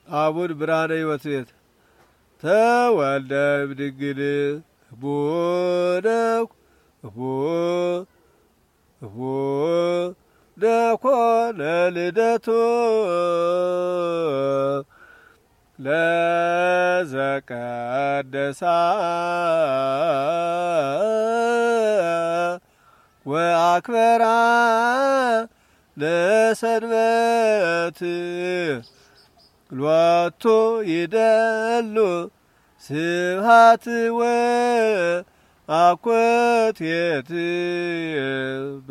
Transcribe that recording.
አቡነ ብርሃነ ሕይወት ቤት ተወልደ እምድንግል ኮነ ልደቱ ለዘቀደሳ ወአክበራ ለሰንበት ሎቱ ይደሉ ስብሐት ወአኮቴት